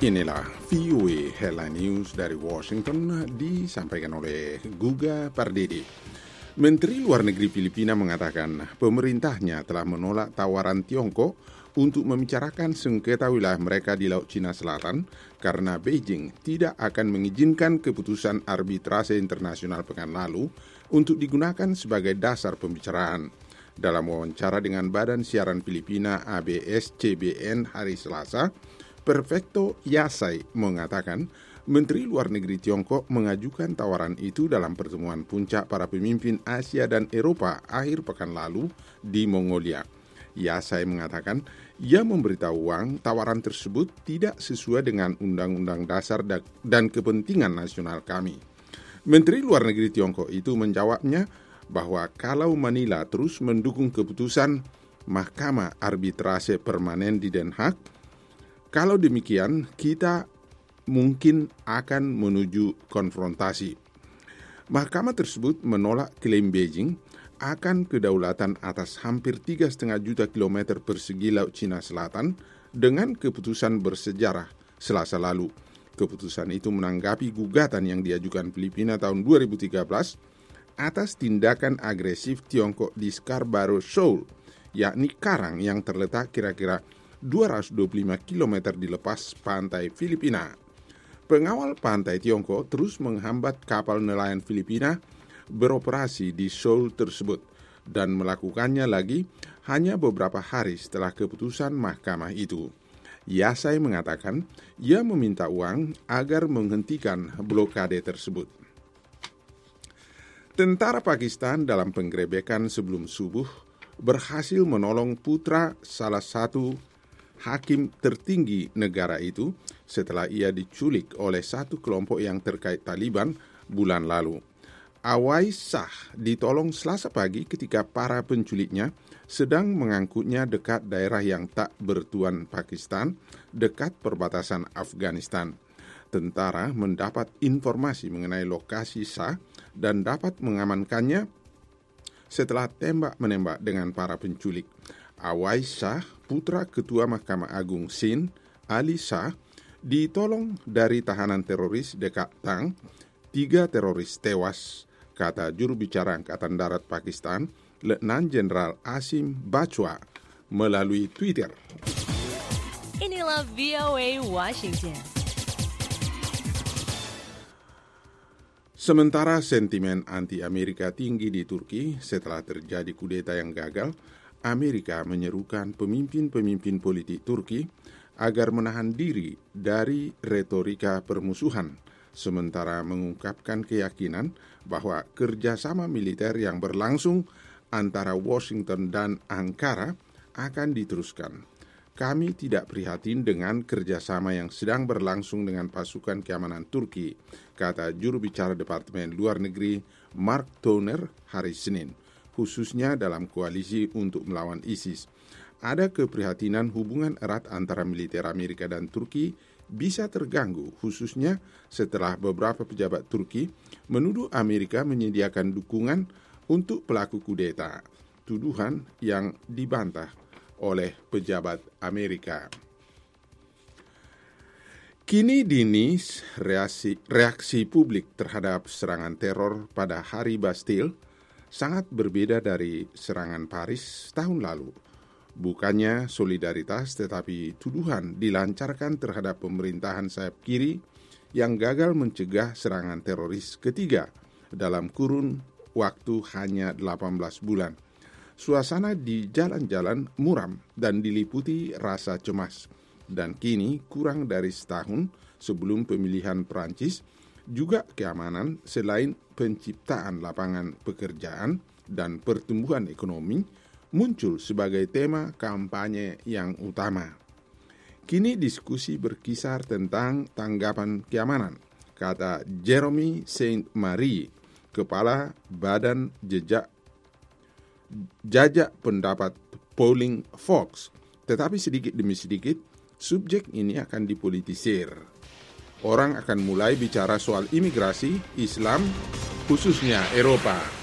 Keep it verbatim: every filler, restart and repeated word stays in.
Inilah V O A Headline News dari Washington disampaikan oleh Guga Pardede. Menteri Luar Negeri Filipina mengatakan pemerintahnya telah menolak tawaran Tiongkok untuk membicarakan sengketa wilayah mereka di Laut Cina Selatan karena Beijing tidak akan mengizinkan keputusan arbitrase internasional pekan lalu untuk digunakan sebagai dasar pembicaraan. Dalam wawancara dengan Badan Siaran Filipina A B S C B N hari Selasa, Perfecto Yasay mengatakan Menteri Luar Negeri Tiongkok mengajukan tawaran itu dalam pertemuan puncak para pemimpin Asia dan Eropa akhir pekan lalu di Mongolia. Yasay mengatakan ia memberitahu Wang tawaran tersebut tidak sesuai dengan Undang-Undang Dasar dan kepentingan nasional kami. Menteri Luar Negeri Tiongkok itu menjawabnya bahwa kalau Manila terus mendukung keputusan Mahkamah Arbitrase Permanen di Den Haag, kalau demikian, kita mungkin akan menuju konfrontasi. Mahkamah tersebut menolak klaim Beijing akan kedaulatan atas hampir tiga koma lima juta kilometer persegi Laut Cina Selatan dengan keputusan bersejarah Selasa lalu. Keputusan itu menanggapi gugatan yang diajukan Filipina tahun dua ribu tiga belas atas tindakan agresif Tiongkok di Scarborough Shoal, yakni karang yang terletak kira-kira dua ratus dua puluh lima kilometer di lepas pantai Filipina. Pengawal pantai Tiongkok terus menghambat kapal nelayan Filipina beroperasi di Shoal tersebut dan melakukannya lagi hanya beberapa hari setelah keputusan mahkamah itu. Yasay mengatakan ia meminta uang agar menghentikan blokade tersebut. Tentara Pakistan dalam penggerebekan sebelum subuh berhasil menolong putra salah satu hakim tertinggi negara itu setelah ia diculik oleh satu kelompok yang terkait Taliban bulan lalu. Awais Shah ditolong Selasa pagi ketika para penculiknya sedang mengangkutnya dekat daerah yang tak bertuan Pakistan, dekat perbatasan Afghanistan. Tentara mendapat informasi mengenai lokasi Shah dan dapat mengamankannya setelah tembak-menembak dengan para penculik. Awais Shah, putra Ketua Mahkamah Agung Sindh, Ali Shah, ditolong dari tahanan teroris dekat Tang. Tiga teroris tewas, kata juru bicara Angkatan Darat Pakistan, Letnan Jenderal Asim Bachwa, melalui Twitter. Inilah V O A Washington. Sementara sentimen anti-Amerika tinggi di Turki setelah terjadi kudeta yang gagal, Amerika menyerukan pemimpin-pemimpin politik Turki agar menahan diri dari retorika permusuhan, sementara mengungkapkan keyakinan bahwa kerjasama militer yang berlangsung antara Washington dan Ankara akan diteruskan. Kami tidak prihatin dengan kerjasama yang sedang berlangsung dengan pasukan keamanan Turki, kata juru bicara Departemen Luar Negeri Mark Toner hari Senin, khususnya dalam koalisi untuk melawan ISIS. Ada keprihatinan hubungan erat antara militer Amerika dan Turki bisa terganggu, khususnya setelah beberapa pejabat Turki menuduh Amerika menyediakan dukungan untuk pelaku kudeta, tuduhan yang dibantah oleh pejabat Amerika. Kini dini reaksi, reaksi publik terhadap serangan teror pada Hari Bastille sangat berbeda dari serangan Paris tahun lalu. Bukannya solidaritas tetapi tuduhan dilancarkan terhadap pemerintahan sayap kiri yang gagal mencegah serangan teroris ketiga dalam kurun waktu hanya delapan belas bulan. Suasana di jalan-jalan muram dan diliputi rasa cemas. Dan kini kurang dari setahun sebelum pemilihan Prancis, juga keamanan selain penciptaan lapangan pekerjaan dan pertumbuhan ekonomi muncul sebagai tema kampanye yang utama. Kini diskusi berkisar tentang tanggapan keamanan, kata Jeremy Saint-Marie, Kepala Badan Jejak Jajak Pendapat Polling Fox. Tetapi sedikit demi sedikit, subjek ini akan dipolitisir. Orang akan mulai bicara soal imigrasi, Islam, khususnya Eropa.